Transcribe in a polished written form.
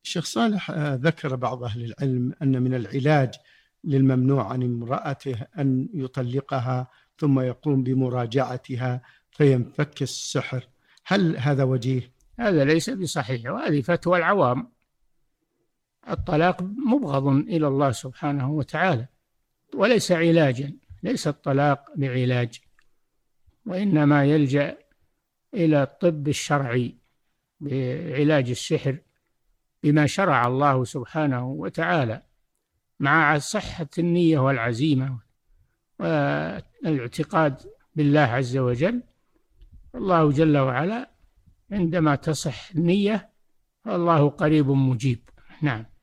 الشيخ صالح، ذكر بعض أهل العلم أن من العلاج للممنوع عن امرأته أن يطلقها ثم يقوم بمراجعتها فينفك السحر. هل هذا وجيه؟ هذا ليس بصحيح، وهذه فتوى العوام. الطلاق مبغض إلى الله سبحانه وتعالى وليس علاجا، ليس الطلاق بعلاج، وإنما يلجأ إلى الطب الشرعي بعلاج السحر بما شرع الله سبحانه وتعالى، مع صحة النية والعزيمة والاعتقاد بالله عز وجل. الله جل وعلا عندما تصح النية الله قريب مجيب. نعم.